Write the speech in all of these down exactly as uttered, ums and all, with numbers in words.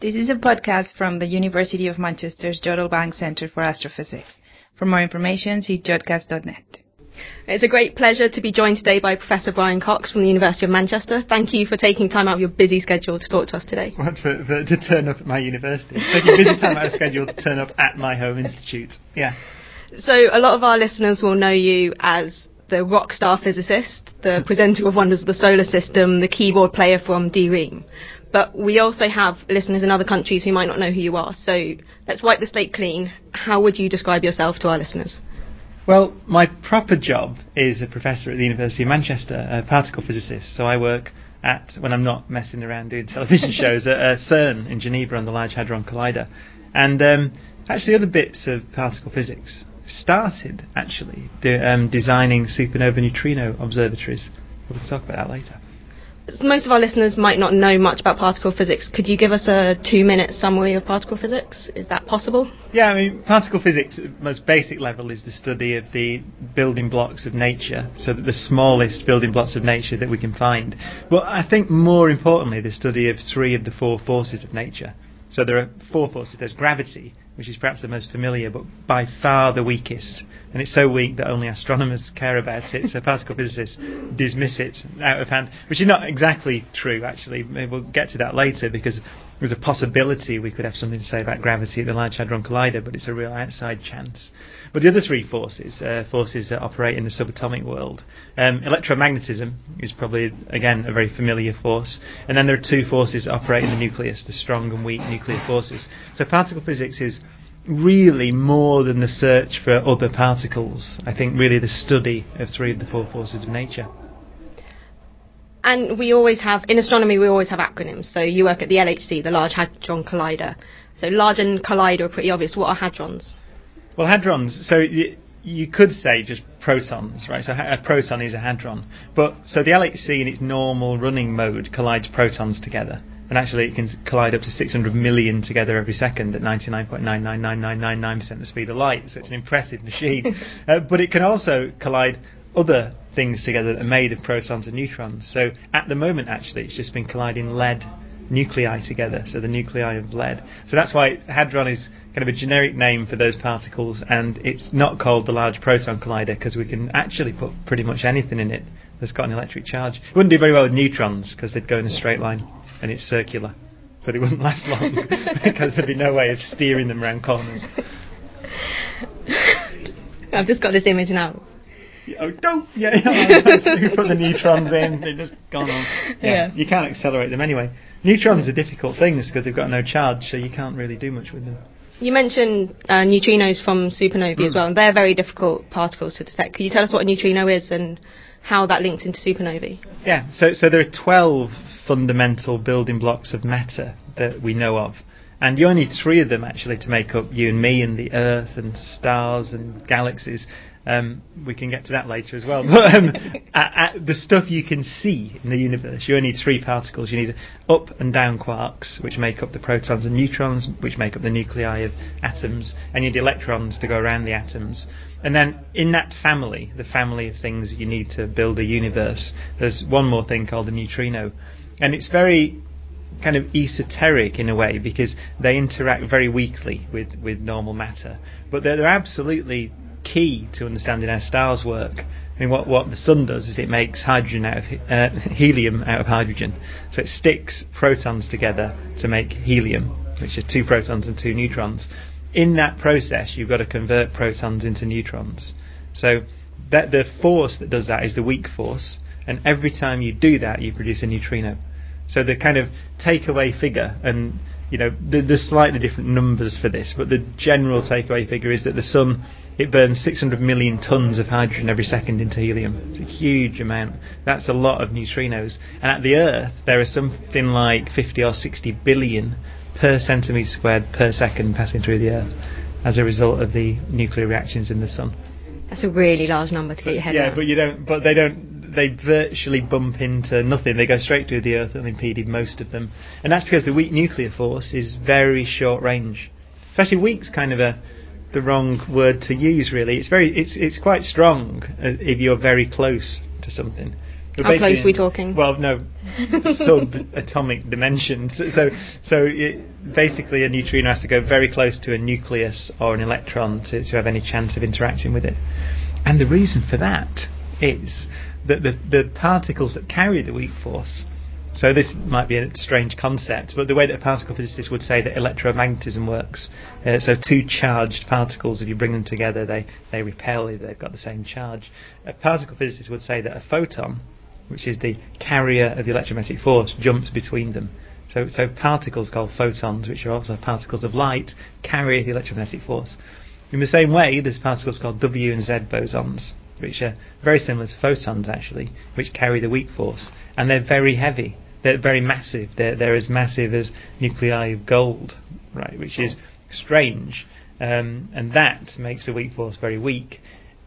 This is a podcast from the University of Manchester's Jodrell Bank Centre for Astrophysics. For more information, see jodcast dot net. It's a great pleasure to be joined today by Professor Brian Cox from the University of Manchester. Thank you for taking time out of your busy schedule to talk to us today. What, for, for, to turn up at my university? Taking busy time out of schedule to turn up at my home institute. Yeah. So a lot of our listeners will know you as the rock star physicist, the presenter of Wonders of the Solar System, the keyboard player from D-Ream. But we also have listeners in other countries who might not know who you are. So let's wipe the slate clean. How would you describe yourself to our listeners? Well, my proper job is a professor at the University of Manchester, a particle physicist. So I work at, when I'm not messing around doing television shows, at uh, CERN in Geneva on the Large Hadron Collider. And um, actually other bits of particle physics started, actually, de- um, designing supernova neutrino observatories. We'll talk about that later. Most of our listeners might not know much about particle physics. Could you give us a two-minute summary of particle physics? Is that possible? Yeah, I mean, particle physics, at the most basic level, is the study of the building blocks of nature, so that the smallest building blocks of nature that we can find. But I think more importantly, the study of three of the four forces of nature. So there are four forces. There's gravity, which is perhaps the most familiar, but by far the weakest. And it's so weak that only astronomers care about it, so particle physicists dismiss it out of hand, which is not exactly true, actually. Maybe we'll get to that later, because there's a possibility we could have something to say about gravity at the Large Hadron Collider, but it's a real outside chance. But the other three forces, uh, forces that operate in the subatomic world, um, electromagnetism is probably, again, a very familiar force, and then there are two forces that operate in the nucleus, the strong and weak nuclear forces. So particle physics is really more than the search for other particles. I think really the study of three of the four forces of nature. And we always have, in astronomy, we always have acronyms. So you work at the L H C, the Large Hadron Collider. So large and collider are pretty obvious. What are hadrons? Well, hadrons, so y- you could say just protons, right? So a proton is a hadron. But so the L H C in its normal running mode collides protons together. And actually it can collide up to six hundred million together every second at ninety-nine point nine nine nine nine nine nine percent the speed of light. So it's an impressive machine. uh, but it can also collide other things together that are made of protons and neutrons. So at the moment, actually, it's just been colliding lead nuclei together, so the nuclei of lead. So that's why hadron is kind of a generic name for those particles, and it's not called the Large Proton Collider because we can actually put pretty much anything in it that's got an electric charge. It wouldn't do very well with neutrons because they'd go in a straight line, and it's circular, so they wouldn't last long because there'd be no way of steering them around corners. I've just got this image now. Oh, don't! Yeah, yeah. You put the neutrons in, they've just gone on. Yeah, yeah. You can't accelerate them anyway. Neutrons are difficult things because they've got no charge, so you can't really do much with them. You mentioned uh, neutrinos from supernovae mm. as well, and they're very difficult particles to detect. Could you tell us what a neutrino is and how that links into supernovae? Yeah, so so there are twelve fundamental building blocks of matter that we know of. And you only need three of them, actually, to make up you and me and the Earth and stars and galaxies. Um, we can get to that later as well. But um, at, at the stuff you can see in the universe, you only need three particles. You need up and down quarks, which make up the protons and neutrons, which make up the nuclei of atoms. And you need electrons to go around the atoms. And then in that family, the family of things that you need to build a universe, there's one more thing called a neutrino. And it's very kind of esoteric in a way because they interact very weakly with, with normal matter. But they're, they're absolutely key to understanding how stars work. I mean, what, what the sun does is it makes hydrogen out of uh, helium out of hydrogen. So it sticks protons together to make helium, which are two protons and two neutrons. In that process, you've got to convert protons into neutrons. So that the force that does that is the weak force, and every time you do that, you produce a neutrino. So the kind of takeaway figure, and you know, there's slightly different numbers for this, but the general takeaway figure is that the sun, it burns six hundred million tons of hydrogen every second into helium. It's a huge amount. That's a lot of neutrinos. And at the Earth, there are something like fifty or sixty billion per centimetre squared per second passing through the Earth as a result of the nuclear reactions in the sun. That's a really large number to get your head yeah, around. Yeah, but you don't. But they don't. They virtually bump into nothing. They go straight through the Earth, unimpeded, most of them, and that's because the weak nuclear force is very short range. Especially weak's kind of a the wrong word to use, really. It's very. It's it's quite strong uh, if you're very close to something. But How close are we talking? Well, no, subatomic dimensions. So, so it, basically, a neutrino has to go very close to a nucleus or an electron to, to have any chance of interacting with it. And the reason for that is that the, the particles that carry the weak force. So this might be a strange concept, but the way that a particle physicist would say that electromagnetism works, uh, so two charged particles, if you bring them together, they, they repel if they've got the same charge. A particle physicist would say that a photon, which is the carrier of the electromagnetic force, jumps between them. So, so particles called photons, which are also particles of light, carry the electromagnetic force. In the same way, there's particles called W and Z bosons, which are very similar to photons actually, which carry the weak force, and they're very heavy. They're very massive. They're, they're as massive as nuclei of gold, right? Which is strange, um, and that makes the weak force very weak.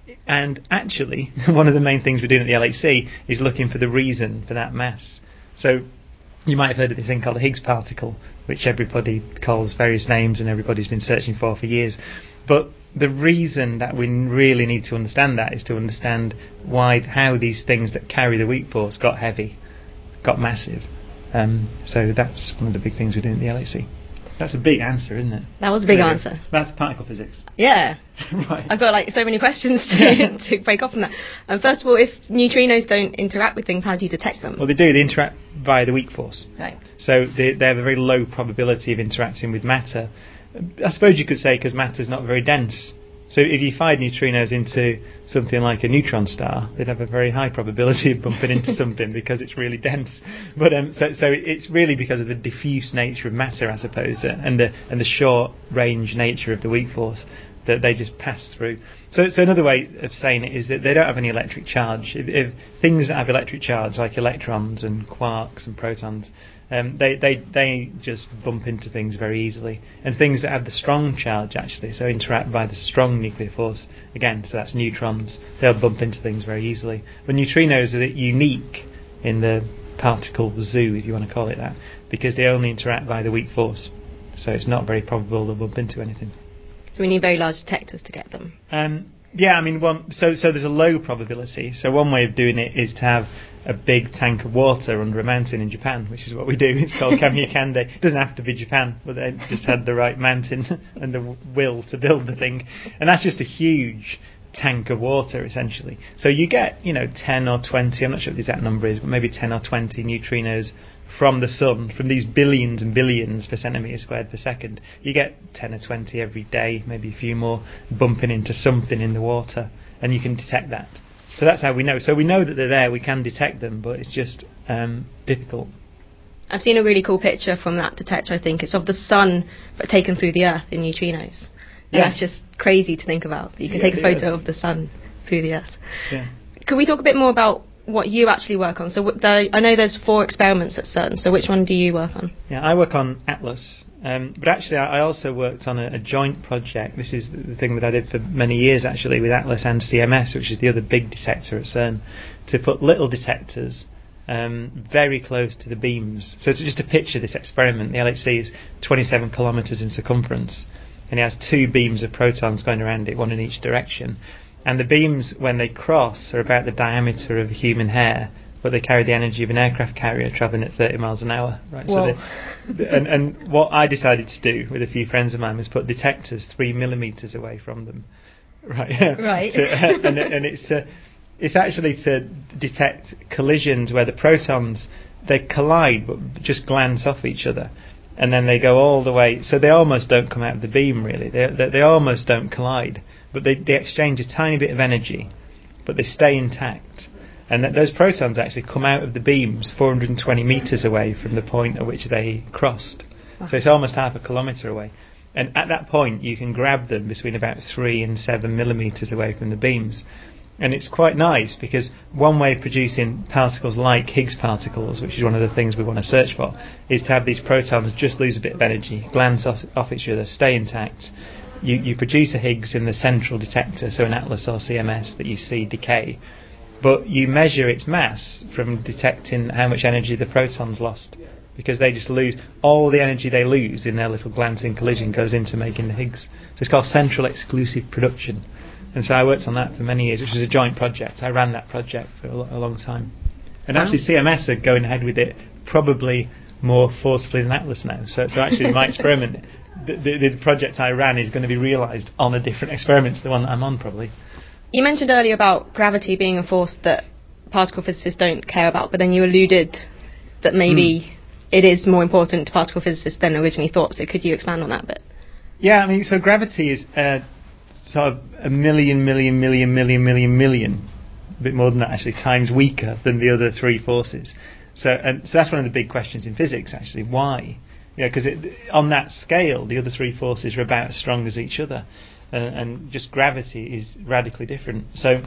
And actually, one of the main things we're doing at the L H C is looking for the reason for that mass. So you might have heard of this thing called the Higgs particle, which everybody calls various names and everybody's been searching for for years. But the reason that we really need to understand that is to understand why, how these things that carry the weak force got heavy, got massive. Um, so that's one of the big things we're doing at the L H C. That's a big answer, isn't it? That was a big yeah, answer. That's particle physics. Yeah. Right. I've got like so many questions to, to break off from that. Um, first of all, if neutrinos don't interact with things, how do you detect them? Well, they do. They interact via the weak force. Right. So they, they have a very low probability of interacting with matter. I suppose you could say because matter is not very dense. So if you fired neutrinos into something like a neutron star, they'd have a very high probability of bumping into something because it's really dense. But um, so so it's really because of the diffuse nature of matter, I suppose, uh, and the and the short range nature of the weak force that they just pass through. So so another way of saying it is that they don't have any electric charge. If, if things that have electric charge, like electrons and quarks and protons, Um, they, they they just bump into things very easily. And things that have the strong charge, actually, so interact by the strong nuclear force, again, so that's neutrons, they'll bump into things very easily. But neutrinos are unique in the particle zoo, if you want to call it that, because they only interact by the weak force. So it's not very probable they'll bump into anything. So we need very large detectors to get them. Um, yeah, I mean, one, so so there's a low probability. So one way of doing it is to have a big tank of water under a mountain in Japan, which is what we do. It's called Kamiokande. It doesn't have to be Japan, but they just had the right mountain and the w- will to build the thing. And that's just a huge tank of water, essentially. So you get, you know, ten or twenty, I'm not sure what the exact number is, but maybe ten or twenty neutrinos from the sun, from these billions and billions per centimetre squared per second. You get ten or twenty every day, maybe a few more, bumping into something in the water, and you can detect that. So that's how we know. So we know that they're there, we can detect them, but it's just um, difficult. I've seen a really cool picture from that detector, I think. It's of the sun, but taken through the Earth in neutrinos. And Yeah. that's just crazy to think about. You can Yeah, take a photo yeah. of the sun through the Earth. Yeah. Could we talk a bit more about what you actually work on? So w- the, I know there's four experiments at CERN, so which one do you work on? Yeah, I work on ATLAS, um, but actually I, I also worked on a, a joint project. This is the thing that I did for many years actually with ATLAS and C M S, which is the other big detector at CERN, to put little detectors um, very close to the beams. So to, just to picture this experiment, the L H C is twenty-seven kilometres in circumference, and it has two beams of protons going around it, one in each direction. And the beams, when they cross, are about the diameter of a human hair, but they carry the energy of an aircraft carrier travelling at thirty miles an hour. Right. Whoa. So they, and, and what I decided to do with a few friends of mine was put detectors three millimetres away from them. Right. Right. to, and, and it's to, it's actually to detect collisions where the protons, they collide but just glance off each other. And then they go all the way, so they almost don't come out of the beam really. They they, they almost don't collide. But they, they exchange a tiny bit of energy, but they stay intact. And that those protons actually come out of the beams four hundred twenty metres away from the point at which they crossed. Wow. So it's almost half a kilometre away. And at that point, you can grab them between about three and seven millimetres away from the beams. And it's quite nice because one way of producing particles like Higgs particles, which is one of the things we want to search for, is to have these protons just lose a bit of energy, glance off, off each other, stay intact. You, you produce a Higgs in the central detector, so an ATLAS or C M S that you see decay, but you measure its mass from detecting how much energy the protons lost, because they just lose, all the energy they lose in their little glancing collision goes into making the Higgs. So it's called central exclusive production. And so I worked on that for many years, which was a joint project. I ran that project for a, lo- a long time. And Wow. actually C M S are going ahead with it probably more forcefully than Atlas now. So, so actually my experiment, the, the, the project I ran is going to be realised on a different experiment to the one that I'm on probably. You mentioned earlier about gravity being a force that particle physicists don't care about, but then you alluded that maybe mm. it is more important to particle physicists than originally thought. So could you expand on that a bit? Yeah, I mean, so gravity is uh, sort of a million, million, million, million, million, million, a bit more than that actually, times weaker than the other three forces. So, and so that's one of the big questions in physics actually. Why? Yeah, because on that scale, the other three forces are about as strong as each other, uh, and just gravity is radically different. So,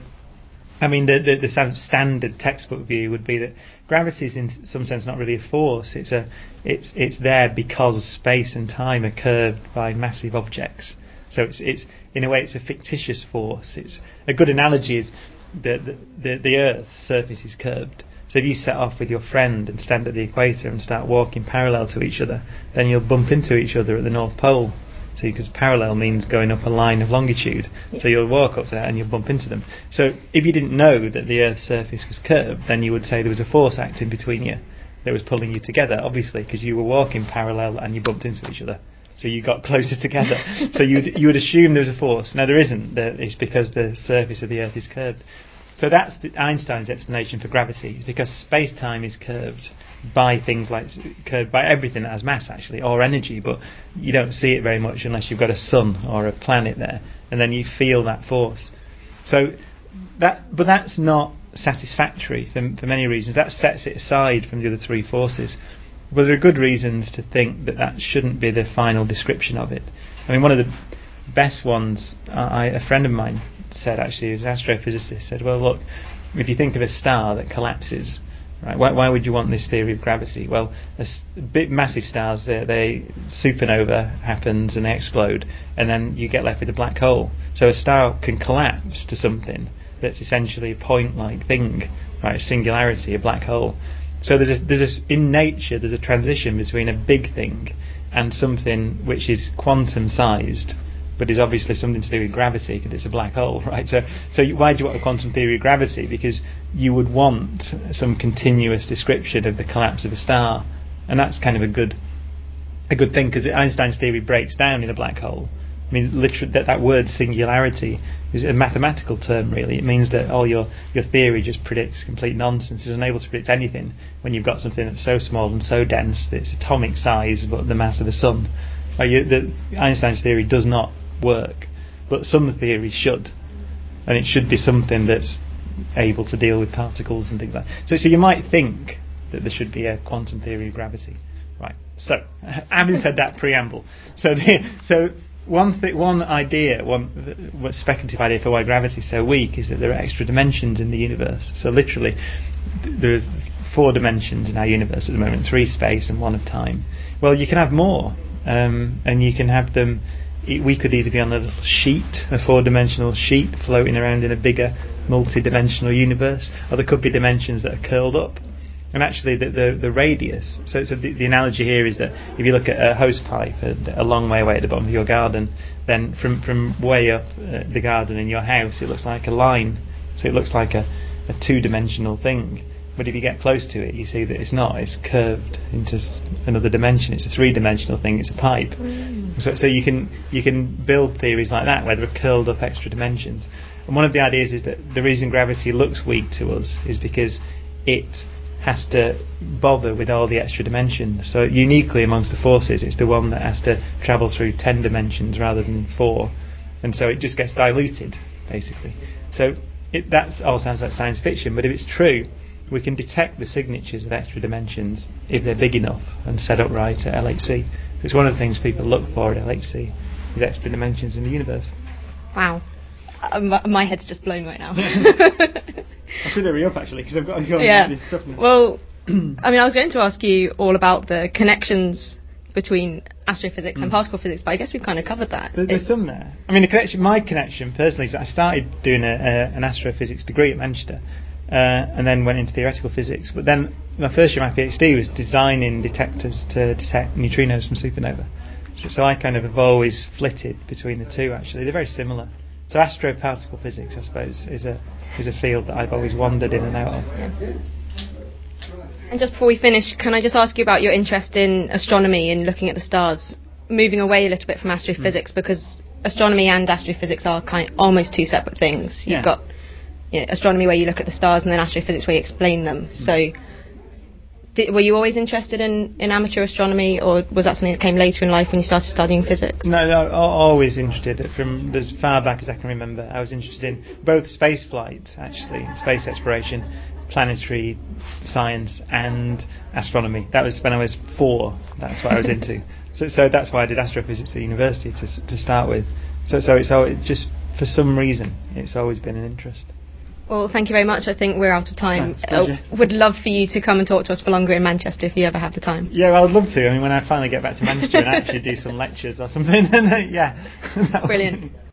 I mean, the, the the standard textbook view would be that gravity is in some sense not really a force. It's a it's it's there because space and time are curved by massive objects. So it's it's in a way it's a fictitious force. It's a good analogy is that the, the the Earth's surface is curved. So if you set off with your friend and stand at the equator and start walking parallel to each other, then you'll bump into each other at the North Pole. So because parallel means going up a line of longitude. Yeah. So you'll walk up there and you'll bump into them. So if you didn't know that the Earth's surface was curved, then you would say there was a force acting between you that was pulling you together, obviously, because you were walking parallel and you bumped into each other. So you got closer together. So you you would assume there was a force. Now there isn't. It's because the surface of the Earth is curved. So that's the, Einstein's explanation for gravity, is because space-time is curved by things like curved by everything that has mass actually, or energy, but you don't see it very much unless you've got a sun or a planet there, and then you feel that force. So that, but that's not satisfactory for, for many reasons. That sets it aside from the other three forces. But there are good reasons to think that that shouldn't be the final description of it. I mean, one of the best ones, uh, I, a friend of mine said actually, as an astrophysicist, said, well, look, if you think of a star that collapses, right, why, why would you want this theory of gravity? Well, a s- big, massive stars, they, they supernova happens and they explode, and then you get left with a black hole. So a star can collapse to something that's essentially a point-like thing, right, a singularity, a black hole. So there's a, there's a, in nature, there's a transition between a big thing and something which is quantum-sized, but is obviously something to do with gravity because it's a black hole, right? So, so why do you want a quantum theory of gravity? Because you would want some continuous description of the collapse of a star, and that's kind of a good, a good thing because Einstein's theory breaks down in a black hole. I mean, literally, that, that word singularity is a mathematical term, really. It means that all your, your theory just predicts complete nonsense. It's unable to predict anything when you've got something that's so small and so dense that it's atomic size but the mass of the sun. Uh, you, the, Einstein's theory does not work, but some theories should, and it should be something that's able to deal with particles and things like that. So, so you might think that there should be a quantum theory of gravity, right? So, having said that preamble, so the, so one th- one idea, one uh, speculative idea for why gravity is so weak is that there are extra dimensions in the universe. So literally, th- there are four dimensions in our universe at the moment: three space and one of time. Well, you can have more, um, and you can have them. We could either be on a little sheet, a four-dimensional sheet floating around in a bigger multi-dimensional universe, or there could be dimensions that are curled up. And actually the the, the radius, so, so the, the analogy here is that if you look at a hose pipe a, a long way away at the bottom of your garden, then from, from way up uh, the garden in your house it looks like a line, so it looks like a, a two-dimensional thing. But if you get close to it, you see that it's not. It's curved into another dimension. It's a three-dimensional thing. It's a pipe. Mm. So, so you can you can build theories like that where there are curled up extra dimensions. And one of the ideas is that the reason gravity looks weak to us is because it has to bother with all the extra dimensions. So uniquely amongst the forces, it's the one that has to travel through ten dimensions rather than four, and so it just gets diluted, basically. So it, that all sounds like science fiction, but if it's true, we can detect the signatures of extra dimensions if they're big enough and set up right at L H C. So it's one of the things people look for at L H C, is extra dimensions in the universe. Wow. Uh, my, my head's just blown right now. I should hurry up actually because I've got to go yeah. on this stuff now. Well, I mean, I was going to ask you all about the connections between astrophysics mm. and particle physics, but I guess we've kind of covered that. There, there's some there. I mean, the connection, my connection personally is that I started doing a, a, an astrophysics degree at Manchester. Uh, and then went into theoretical physics. But then my first year of my PhD was designing detectors to detect neutrinos from supernova. So, so I kind of have always flitted between the two. Actually, they're very similar. So astroparticle physics, I suppose, is a is a field that I've always wandered in and out of. And just before we finish, can I just ask you about your interest in astronomy and looking at the stars, moving away a little bit from astrophysics, mm. because astronomy and astrophysics are kind of almost two separate things. You've yeah. got you know, astronomy where you look at the stars, and then astrophysics where you explain them. Mm. So, did, were you always interested in, in amateur astronomy, or was that something that came later in life when you started studying physics? No, no, always interested. From as far back as I can remember, I was interested in both space flight, actually, space exploration, planetary science and astronomy. That was when I was four. That's what I was into. So, so that's why I did astrophysics at university to to start with. So, so it's all, it just for some reason it's always been an interest. Well, thank you very much. I think we're out of time. Uh, would love for you to come and talk to us for longer in Manchester if you ever have the time. Yeah, well, I'd love to. I mean, when I finally get back to Manchester and actually do some lectures or something, then uh, yeah. Brilliant.